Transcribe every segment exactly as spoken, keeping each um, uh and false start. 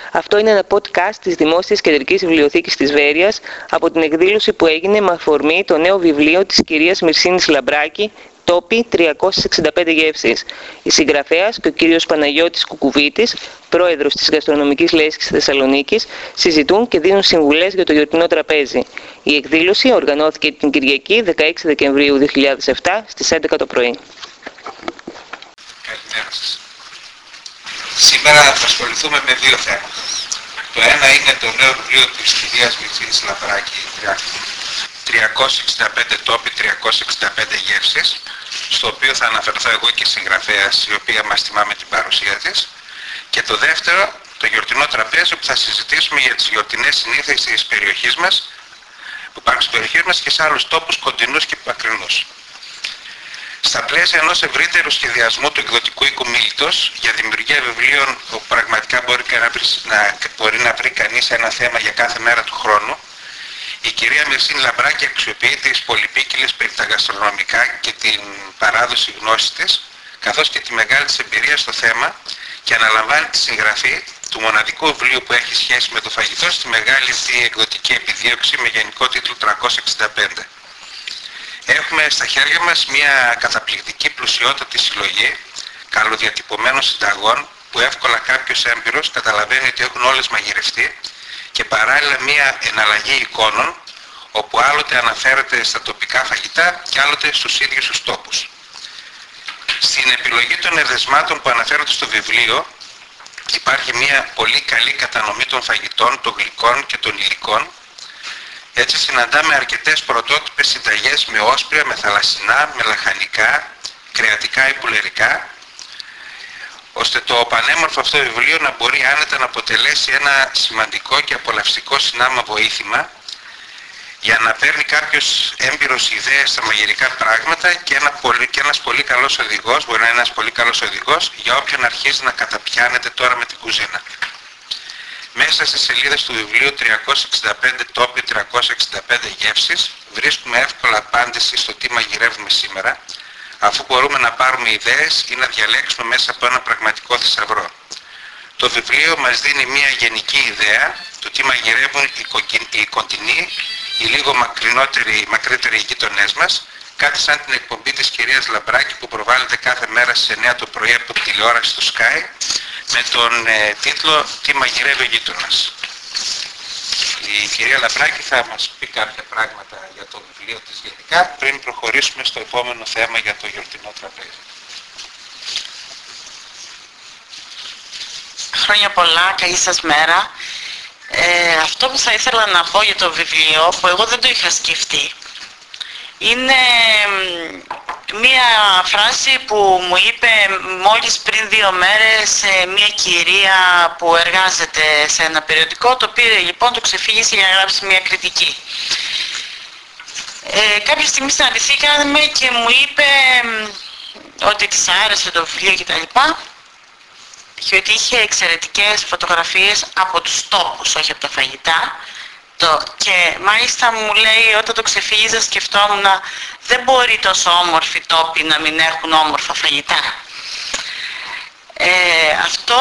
Αυτό είναι ένα podcast της Δημόσιας Κεντρικής Βιβλιοθήκης της Βέρειας από την εκδήλωση που έγινε με αφορμή το νέο βιβλίο της κυρίας Μυρσίνης Λαμπράκη, «Τόποι τριακόσιες εξήντα πέντε γεύσεις». Η συγγραφέας και ο κύριος Παναγιώτης Κουκουβίτης, πρόεδρος της Γαστρονομικής Λέσχης Θεσσαλονίκης, συζητούν και δίνουν συμβουλές για το γιορτινό τραπέζι. Η εκδήλωση οργανώθηκε την Κυριακή δεκαέξι Δεκεμβρίου δύο χιλιάδες επτά στις έντεκα το πρωί. Καλημέρα σας. Σήμερα θα ασχοληθούμε με δύο θέματα. Το ένα είναι το νέο βιβλίο της κυρίας Μυρσίνης Λαμπράκη, τριακόσιες εξήντα πέντε τόποι, τριακόσιες εξήντα πέντε γεύσεις, στο οποίο θα αναφερθώ εγώ και η συγγραφέας, η οποία μας τιμά με την παρουσία της. Και το δεύτερο, το γιορτινό τραπέζι, που θα συζητήσουμε για τις γιορτινές συνήθειες της περιοχής μας, που υπάρχουν στην περιοχή μας και σε άλλους τόπους κοντινούς και μακρινούς. Στα πλαίσια ενός ευρύτερου σχεδιασμού του εκδοτικού οίκου Μίλτος για δημιουργία βιβλίων όπου πραγματικά μπορεί να βρει, να, μπορεί να βρει κανείς ένα θέμα για κάθε μέρα του χρόνου, η κυρία Μυρσίνη Λαμπράκη αξιοποιεί τις πολυπίκυλες περί τα γαστρονομικά και την παράδοση γνώσης της, καθώς και τη μεγάλη της εμπειρία στο θέμα, και αναλαμβάνει τη συγγραφή του μοναδικού βιβλίου που έχει σχέση με το φαγητό στη μεγάλη αυτή εκδοτική επιδίωξη με γενικό τίτλο τριακόσιες εξήντα πέντε. Έχουμε στα χέρια μας μια καταπληκτική πλουσιότατη συλλογή καλοδιατυπωμένων συνταγών που εύκολα κάποιος έμπειρος καταλαβαίνει ότι έχουν όλες μαγειρευτεί, και παράλληλα μια εναλλαγή εικόνων όπου άλλοτε αναφέρεται στα τοπικά φαγητά και άλλοτε στους ίδιους τους τόπους. Στην επιλογή των εδεσμάτων που αναφέρονται στο βιβλίο υπάρχει μια πολύ καλή κατανομή των φαγητών, των γλυκών και των υλικών. Έτσι συναντάμε αρκετές πρωτότυπες συνταγές με όσπρια, με θαλασσινά, με λαχανικά, κρεατικά ή πουλερικά, ώστε το πανέμορφο αυτό βιβλίο να μπορεί άνετα να αποτελέσει ένα σημαντικό και απολαυστικό συνάμα βοήθημα για να παίρνει κάποιος έμπειρος ιδέες στα μαγειρικά πράγματα και, ένα πολύ, και ένας πολύ καλός οδηγός, μπορεί να είναι ένας πολύ καλός οδηγός για όποιον αρχίζει να καταπιάνεται τώρα με την κουζίνα. Μέσα στις σελίδες του βιβλίου τριακόσιες εξήντα πέντε τόποι, τριακόσιες εξήντα πέντε γεύσεις βρίσκουμε εύκολα απάντηση στο τι μαγειρεύουμε σήμερα, αφού μπορούμε να πάρουμε ιδέες ή να διαλέξουμε μέσα από ένα πραγματικό θησαυρό. Το βιβλίο μας δίνει μια γενική ιδέα του τι μαγειρεύουν οι κοντινοί, οι λίγο μακρινότεροι, μακρύτεροι γείτονές μας, κάτι σαν την εκπομπή της κυρίας Λαμπράκη που προβάλλεται κάθε μέρα στις εννιά το πρωί από την τηλεόραση του Sky με τον ε, τίτλο «Τι μαγειρεύει ο γείτονας». Η κυρία Λαμπράκη θα μας πει κάποια πράγματα για το βιβλίο της γενικά πριν προχωρήσουμε στο επόμενο θέμα για το γιορτινό τραπέζι. Χρόνια πολλά, καλή σας μέρα. Ε, αυτό που θα ήθελα να πω για το βιβλίο, που εγώ δεν το είχα σκεφτεί, είναι μία φράση που μου είπε μόλις πριν δύο μέρες μία κυρία που εργάζεται σε ένα περιοδικό, το πήρε λοιπόν, το ξεφύγησε για να γράψει μία κριτική. Ε, κάποια στιγμή συναντηθήκαμε και μου είπε ότι της άρεσε το βιβλίο κτλ. Και ότι είχε εξαιρετικές φωτογραφίες από τους τόπους, όχι από τα φαγητά. Το, και μάλιστα μου λέει, όταν το ξεφύγιζα σκεφτόμουν, δεν μπορεί τόσο όμορφοι τόποι να μην έχουν όμορφα φαγητά. Ε, αυτό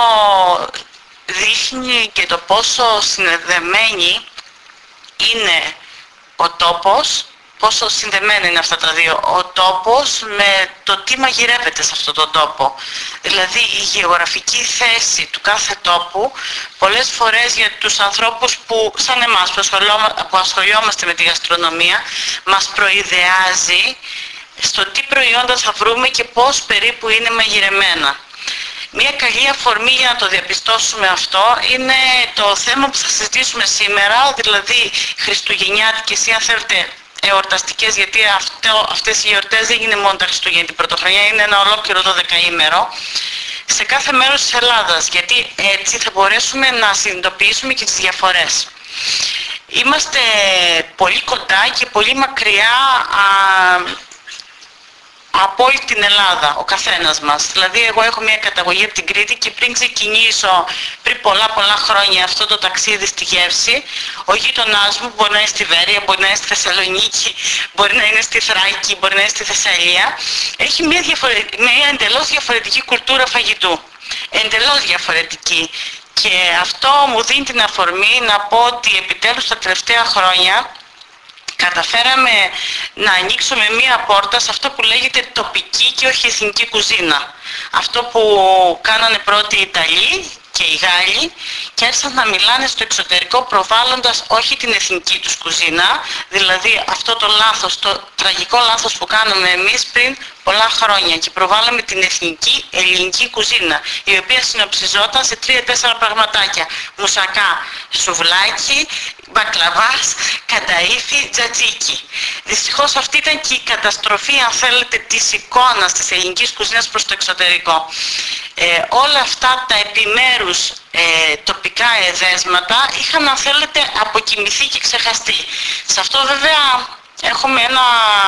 δείχνει και το πόσο συνδεδεμένη είναι ο τόπος, πόσο συνδεμένα είναι αυτά τα δύο, ο τόπος με το τι μαγειρεύεται σε αυτόν τον τόπο. Δηλαδή η γεωγραφική θέση του κάθε τόπου, πολλές φορές για τους ανθρώπους που, σαν εμάς, που ασχολιόμαστε με τη γαστρονομία, μας προειδεάζει στο τι προϊόντα θα βρούμε και πώς περίπου είναι μαγειρεμένα. Μια καλή αφορμή για να το διαπιστώσουμε αυτό είναι το θέμα που θα συζητήσουμε σήμερα, δηλαδή χριστουγεννιάτικες ή αν θέλετε εορταστικές, γιατί αυτό, αυτές οι γιορτές δεν είναι μόνο τα Χριστούγεννα, την Πρωτοχρονιά είναι ένα ολόκληρο το δεκαήμερο σε κάθε μέρος της Ελλάδας, γιατί έτσι θα μπορέσουμε να συνειδητοποιήσουμε και τις διαφορές. Είμαστε πολύ κοντά και πολύ μακριά α, από όλη την Ελλάδα, ο καθένας μας. Δηλαδή εγώ έχω μια καταγωγή από την Κρήτη και πριν ξεκινήσω, πριν πολλά πολλά χρόνια αυτό το ταξίδι στη γεύση, ο γείτονάς μου μπορεί να είναι στη Βέρεια, μπορεί να είναι στη Θεσσαλονίκη, μπορεί να είναι στη Θράκη, μπορεί να είναι στη Θεσσαλία, έχει μια, διαφορε... μια εντελώς διαφορετική κουλτούρα φαγητού. Εντελώς διαφορετική. Και αυτό μου δίνει την αφορμή να πω ότι επιτέλους τα τελευταία χρόνια καταφέραμε να ανοίξουμε μία πόρτα σε αυτό που λέγεται τοπική και όχι εθνική κουζίνα. Αυτό που κάνανε πρώτοι οι Ιταλοί και οι Γάλλοι και άρχισαν να μιλάνε στο εξωτερικό προβάλλοντας όχι την εθνική τους κουζίνα, δηλαδή αυτό το λάθος, το τραγικό λάθος που κάνουμε εμείς πριν πολλά χρόνια και προβάλαμε την εθνική ελληνική κουζίνα, η οποία συνοψιζόταν σε τρία-τέσσερα πραγματάκια: μουσακά, σουβλάκι, μπακλαβάς, καταΐφι, τζατζίκι. Δυστυχώς αυτή ήταν και η καταστροφή, αν θέλετε, της εικόνας της ελληνικής κουζίνας προς το εξωτερικό. Ε, όλα αυτά τα επιμέρους ε, τοπικά εδέσματα είχαν, αν θέλετε, αποκοιμηθεί και ξεχαστεί. Σε αυτό βέβαια έχουμε ένα...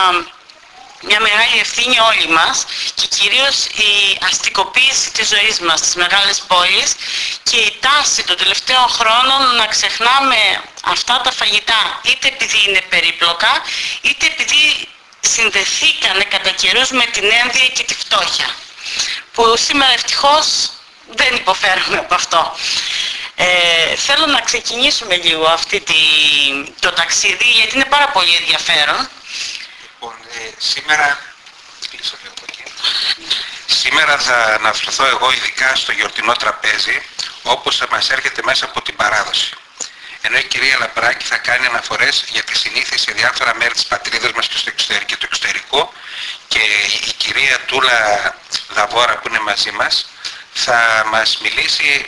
μια μεγάλη ευθύνη όλοι μας και κυρίως η αστικοποίηση της ζωής μας στις μεγάλες πόλεις και η τάση των τελευταίων χρόνων να ξεχνάμε αυτά τα φαγητά, είτε επειδή είναι περίπλοκα είτε επειδή συνδεθήκανε κατά καιρούς με την ένδυα και τη φτώχεια, που σήμερα ευτυχώς δεν υποφέρουμε από αυτό. Ε, θέλω να ξεκινήσουμε λίγο αυτή τη, το ταξίδι, γιατί είναι πάρα πολύ ενδιαφέρον. Λοιπόν, ε, σήμερα, κλείσω λίγο από εκεί. Σήμερα θα αναφερθώ εγώ ειδικά στο γιορτινό τραπέζι, όπως μας έρχεται μέσα από την παράδοση. Ενώ η κυρία Λαμπράκη θα κάνει αναφορές για τις συνήθειες σε διάφορα μέρη της πατρίδας μας και στο εξωτερικό και το εξωτερικό, και η κυρία Τούλα Δαβόρα που είναι μαζί μας θα μας μιλήσει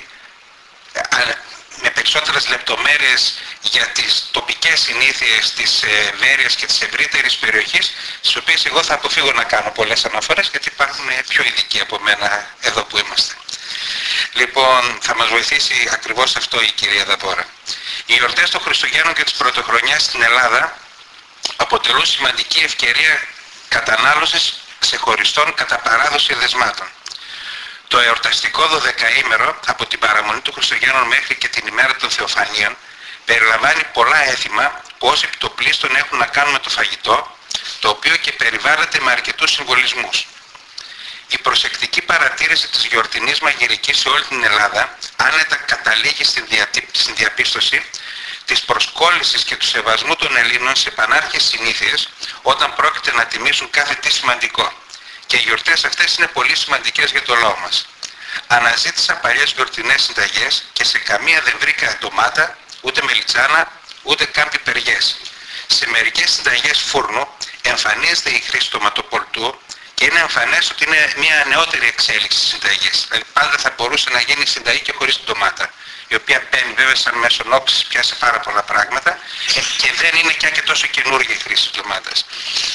με περισσότερες λεπτομέρειες για τις τοπικές συνήθειες της Βέρειας και της ευρύτερης περιοχής, στις οποίες εγώ θα αποφύγω να κάνω πολλές αναφορές, γιατί υπάρχουν πιο ειδικοί από μένα εδώ που είμαστε. Λοιπόν, θα μας βοηθήσει ακριβώς αυτό η κυρία Δαβόρα. Οι γιορτές των Χριστουγέννων και της Πρωτοχρονιάς στην Ελλάδα αποτελούν σημαντική ευκαιρία κατανάλωσης ξεχωριστών κατά παράδοση δεσμάτων. Το εορταστικό δωδεκαήμερο από την παραμονή του Χριστουγέννων μέχρι και την ημέρα των Θεοφανίων περιλαμβάνει πολλά έθιμα που ως επιτοπλίστων έχουν να κάνουν με το φαγητό, το οποίο και περιβάλλεται με αρκετούς συμβολισμούς. Η προσεκτική παρατήρηση της γιορτινής μαγειρικής σε όλη την Ελλάδα άνετα καταλήγει στην, διατή... στην διαπίστωση της προσκόλλησης και του σεβασμού των Ελλήνων σε πανάρχες συνήθειες όταν πρόκειται να τιμήσουν κάθε τι σημαντικό. Και οι γιορτές αυτές είναι πολύ σημαντικές για το λαό μας. Αναζήτησα παλιές γιορτινές συνταγές και σε καμία δεν βρήκα ντομάτα, ούτε μελιτσάνα, ούτε καν πιπεριές. Σε μερικές συνταγές φούρνου εμφανίζεται η χρήση ντοματοπολτού και είναι εμφανές ότι είναι μια νεότερη εξέλιξη της συνταγής. Δηλαδή πάντα θα μπορούσε να γίνει συνταγή και χωρίς την ντομάτα, η οποία μπαίνει βέβαια σαν μέσον όψης πια σε πάρα πολλά πράγματα και δεν είναι πια και τόσο καινούργια η χρήση της ντομάτας.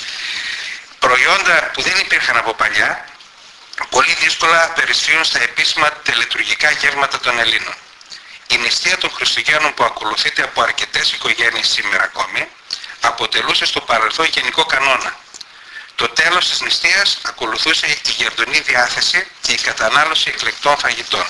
Προϊόντα που δεν υπήρχαν από παλιά, πολύ δύσκολα περισφύγουν στα επίσημα τελετουργικά γεύματα των Ελλήνων. Η νηστεία των Χριστουγέννων που ακολουθείται από αρκετές οικογένειες σήμερα ακόμη, αποτελούσε στο παρελθόν γενικό κανόνα. Το τέλος της νηστείας ακολουθούσε η γερδονή διάθεση και η κατανάλωση εκλεκτών φαγητών.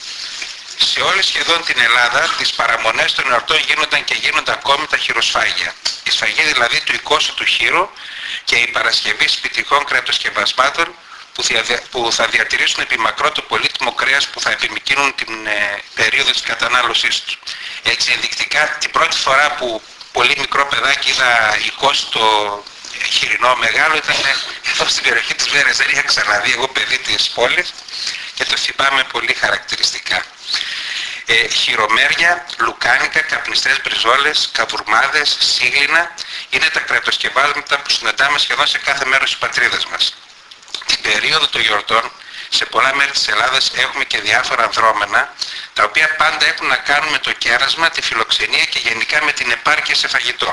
Σε όλη σχεδόν την Ελλάδα, τις παραμονές των εορτών γίνονταν και γίνονται ακόμη τα χειροσφάγια. Η σφαγή δηλαδή του εικόσου του χείρου και η παρασκευή σπιτικών κρατοσκευασμάτων που, που θα διατηρήσουν επί μακρό το πολύτιμο κρέας που θα επιμικρύνουν την ε, περίοδο της κατανάλωσής του. Έτσι ενδεικτικά, την πρώτη φορά που πολύ μικρό παιδάκι είδα εικόση το χοιρινό μεγάλο ήταν εδώ στην περιοχή της Βέρειας. Δεν είχα ξαναδεί εγώ παιδί της πόλης και το θυμάμαι πολύ χαρακτηριστικά. Ε, χειρομέρια, λουκάνικα, καπνιστές μπριζόλες, καβουρμάδες, σίγλινα είναι τα κρατοσκευάσματα που συναντάμε σχεδόν σε κάθε μέρος της πατρίδας μας. Την περίοδο των γιορτών σε πολλά μέρη της Ελλάδας έχουμε και διάφορα δρόμενα τα οποία πάντα έχουν να κάνουν με το κέρασμα, τη φιλοξενία και γενικά με την επάρκεια σε φαγητό.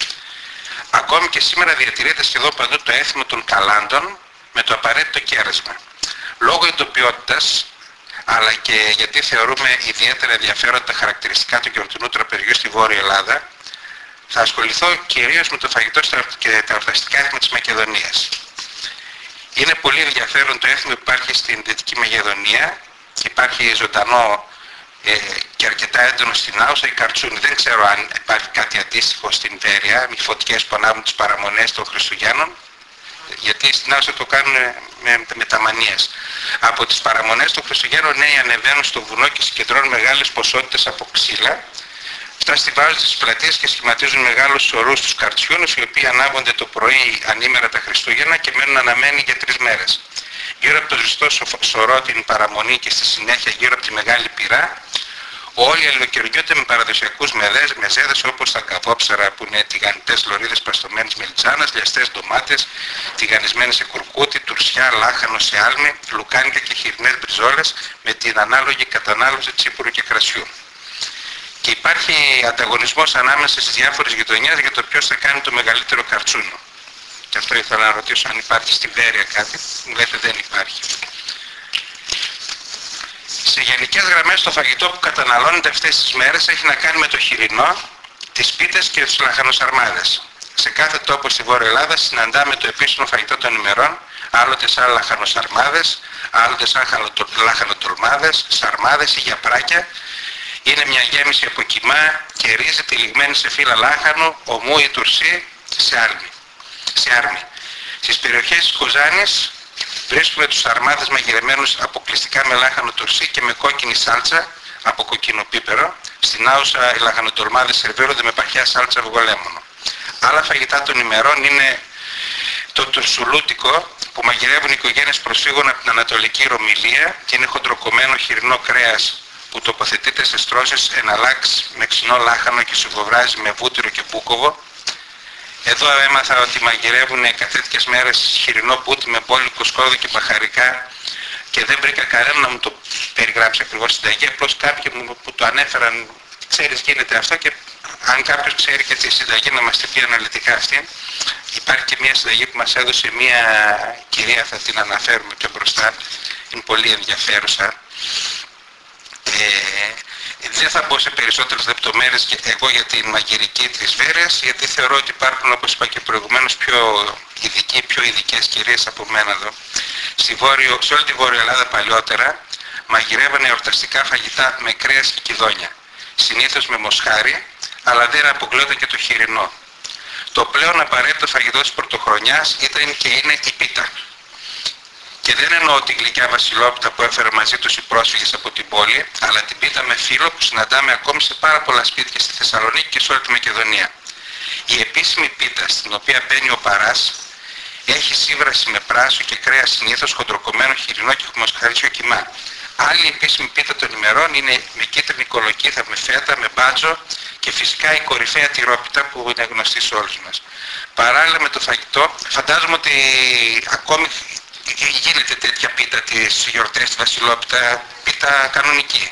Ακόμη και σήμερα διατηρείται σχεδόν παντού το έθιμο των καλάντων με το απαραίτητο κέρασμα. Λόγω εντοπιότητας, αλλά και γιατί θεωρούμε ιδιαίτερα ενδιαφέροντα τα χαρακτηριστικά του γιορτινού τραπεζιού στη Βόρεια Ελλάδα, θα ασχοληθώ κυρίως με το φαγητό και τα εορταστικά έθιμα της Μακεδονίας. Είναι πολύ ενδιαφέρον το έθιμο που υπάρχει στην Δυτική Μακεδονία, υπάρχει ζωντανό ε, και αρκετά έντονο στην Άουσα, η καρτσούνη. Δεν ξέρω αν υπάρχει κάτι αντίστοιχο στην Βέρεια, με φωτιές που ανάβουν τις παραμονές των Χριστουγέννων. γιατί στην Άουσα το κάνουν με, με ταμανίες. Από τις παραμονές των Χριστουγέννων νέοι ανεβαίνουν στο βουνό και συγκεντρώνουν μεγάλες ποσότητες από ξύλα. Αυτά στιβάζουν στις πλατείες και σχηματίζουν μεγάλους σωρούς τους καρτσιούνους, οι οποίοι ανάβονται το πρωί ανήμερα τα Χριστούγεννα και μένουν αναμένοι για τρεις μέρες. Γύρω από το ζεστό σωρό, την παραμονή και στη συνέχεια γύρω από τη μεγάλη πυρά, όλοι αλληλοκαιρνιούνται με παραδοσιακούς μεδές, μεζέδες όπως τα καβόψαρα που είναι τηγανιτές λωρίδες παστομένης μελιτζάνας, λιαστές ντομάτες, τηγανισμένες σε κουρκούτι, τουρσιά, λάχανο σε άλμη, λουκάνικα και χοιρινές μπριζόλες με την ανάλογη κατανάλωση τσίπουρου και κρασιού. Και υπάρχει ανταγωνισμός ανάμεσα στις διάφορες γειτονιές για το ποιος θα κάνει το μεγαλύτερο καρτσούνο. Και αυτό ήθελα να ρωτήσω αν υπάρχει στη Βέρεια κάτι. Μου λέτε δεν υπάρχει. Σε γενικές γραμμές το φαγητό που καταναλώνεται αυτές τις μέρες έχει να κάνει με το χοιρινό, τις πίτες και τους λαχανοσαρμάδες. Σε κάθε τόπο στη Βόρεια Ελλάδα συναντάμε το επίσημο φαγητό των ημερών, άλλοτε σαν λαχανοσαρμάδες, άλλοτε σαν λαχανοτολμάδες, σαρμάδες ή γιαπράκια. Είναι μια γέμιση από κιμά και ρύζι τυλιγμένη σε φύλλα λάχανο, ομού ή τουρσί σε άρμη. Σε άρμη. Στις περιοχές της Κοζάνης βρίσκουμε τους σαρμάδες μαγειρεμένους αποκλειστικά με λάχανο τουρσί και με κόκκινη σάλτσα από κοκκινοπίπερο. Στην Άουσα οι λαχανοτολμάδες σερβίρονται με παχιά σάλτσα αυγολέμονο. Άλλα φαγητά των ημερών είναι το τουρσουλούτικο που μαγειρεύουν οι οικογένειες προσφύγων από την Ανατολική Ρωμιλία και είναι χοντροκομμένο χοιρινό κρέας που τοποθετείται σε στρώσεις εναλλάξ με ξινό λάχανο και σουβοβράζει με βούτυρο και πούκοβο. Εδώ έμαθα ότι μαγειρεύουν κατά τέτοιες μέρες χοιρινό πούτι με μπόλικο σκόδο και μπαχαρικά και δεν βρήκα κανένα να μου το περιγράψει ακριβώς συνταγή, απλώς κάποιοι μου που το ανέφεραν, ξέρεις γίνεται αυτό και αν κάποιος ξέρει και τη συνταγή να μας την πει αναλυτικά αυτή. Υπάρχει και μια συνταγή που μας έδωσε μια κυρία, θα την αναφέρουμε πιο μπροστά, είναι πολύ ενδιαφέρουσα. Ε, δεν θα μπω σε περισσότερες λεπτομέρειες εγώ για την μαγειρική της Βέρειας, γιατί θεωρώ ότι υπάρχουν, όπως είπα και προηγουμένως, πιο ειδικοί, πιο ειδικές κυρίες από μένα εδώ. Στη Βόρειο, σε όλη τη Βόρεια Ελλάδα παλιότερα μαγειρεύανε εορταστικά φαγητά με κρέας και κηδόνια, συνήθως με μοσχάρι, αλλά δεν αποκλείονταν και το χοιρινό. Το πλέον απαραίτητο φαγητό της πρωτοχρονιάς ήταν και είναι η πίτα. Και δεν εννοώ τη γλυκιά βασιλόπιτα που έφερε μαζί τους οι πρόσφυγες από την πόλη, αλλά την πίτα με φύλλο που συναντάμε ακόμη σε πάρα πολλά σπίτια στη Θεσσαλονίκη και σε όλη τη Μακεδονία. Η επίσημη πίτα, στην οποία μπαίνει ο παράς, έχει σύβραση με πράσο και κρέας συνήθως, χοντροκομμένο χοιρινό και μοσχαρίσιο κιμά. Άλλη επίσημη πίτα των ημερών είναι με κίτρινη κολοκύθα, με φέτα, με μπάτζο και φυσικά η κορυφαία τυρόπιτα που είναι γνωστή σε όλους μας. Παράλληλα με το φαγητό, φαντάζομαι ότι ακόμη γίνεται τέτοια πίτα τις γιορτές, τη βασιλόπιτα, πίτα κανονική.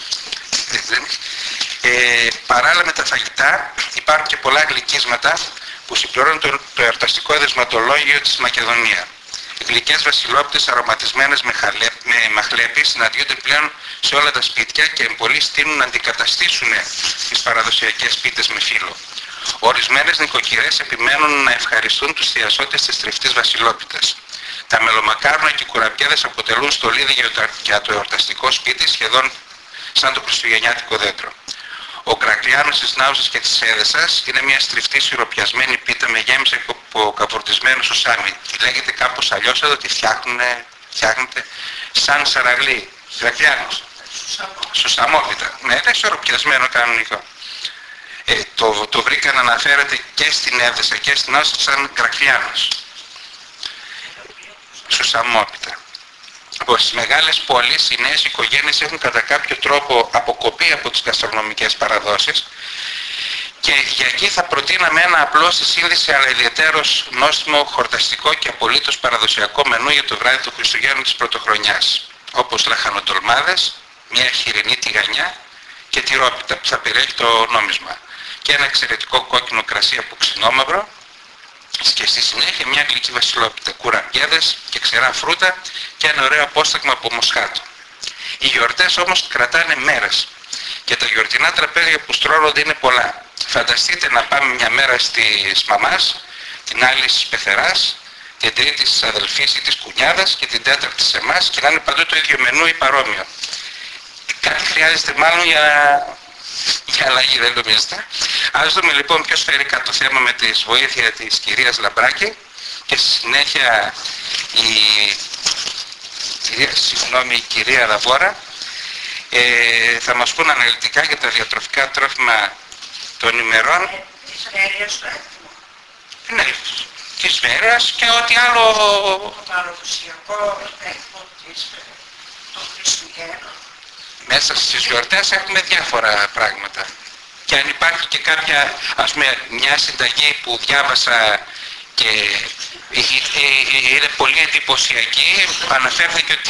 Ε, παράλληλα με τα φαγητά υπάρχουν και πολλά γλυκίσματα που συμπληρώνουν το, το εορταστικό δεσματολόγιο της Μακεδονία. Οι γλυκές βασιλόπιτες αρωματισμένες με, χαλέ, με μαχλέπι συναντιούνται πλέον σε όλα τα σπίτια και πολλοί στείνουν να αντικαταστήσουν τις παραδοσιακές πίτες με φύλλο. Ορισμένες νοικοκυρές επιμένουν να ευχαριστούν τους θειασότες της τριφτής βασιλόπιτας. Τα μελομακάρονα και οι κουραμπιέδες αποτελούν στολίδι για το εορταστικό σπίτι σχεδόν σαν το χριστουγεννιάτικο δέντρο. Ο Κρακλιάνος της Νάουσας και της Έδεσας είναι μια στριφτή σιροπιασμένη πίτα με γέμιση από καβουρτισμένο σουσάμι. Λέγεται κάπως αλλιώς εδώ, τη φτιάχνεται σαν σαραγλί. Κρακλιάνος. Σουσαμόπιτα. Ναι, είναι σιροπιασμένο κανονικό. Ε, το, το βρήκα να αναφέρεται και στην Έδεσα και στην Νάουσα σαν Κρακλιάνος. Σουσαμόπιτα. Από στις μεγάλες πόλεις οι νέες οικογένειες έχουν κατά κάποιο τρόπο αποκοπεί από τις γαστρονομικές παραδόσεις και για εκεί θα προτείναμε ένα απλό στη σύνδεση αλλά ιδιαίτερος νόστιμο, χορταστικό και απολύτως παραδοσιακό μενού για το βράδυ του Χριστουγέννου της Πρωτοχρονιάς, όπως λαχανοτολμάδες, μια χοιρινή τηγανιά και τυρόπιτα που θα περιέχει το νόμισμα και ένα εξαιρετικό κόκκινο κρασί από ξινόμαυρο και στη συνέχεια μια γλυκή βασιλόπιτα, κουραμπιέδες και ξερά φρούτα και ένα ωραίο απόσταγμα από μοσχάτο. Οι γιορτές όμως κρατάνε μέρες και τα γιορτινά τραπέζια που στρώνονται είναι πολλά. Φανταστείτε να πάμε μια μέρα στις μαμάς, την άλλη στις πεθεράς, την τρίτη στις αδελφής ή της κουνιάδας και την τέταρτη σε εμάς και να είναι παντού το ίδιο μενού ή παρόμοιο. Κάτι χρειάζεται μάλλον για... για αλλαγή, δεν νομίζετε. Ας δούμε λοιπόν ποιος φέρει κάτω το θέμα με τη βοήθεια της κυρίας Λαμπράκη και στη συνέχεια η κυρία, συγγνώμη, η κυρία Δαβόρα ε, θα μας πούν αναλυτικά για τα διατροφικά τρόφιμα των ημερών. Της Βέρειας το έθιμο. Ναι, της Βέρειας και ό,τι άλλο... Το παραδοσιακό έθιμο των Χριστουγέννων. Μέσα στις γιορτές έχουμε διάφορα πράγματα. Και αν υπάρχει και κάποια, ας πούμε, μια συνταγή που διάβασα και είναι πολύ εντυπωσιακή, αναφέρθηκε ότι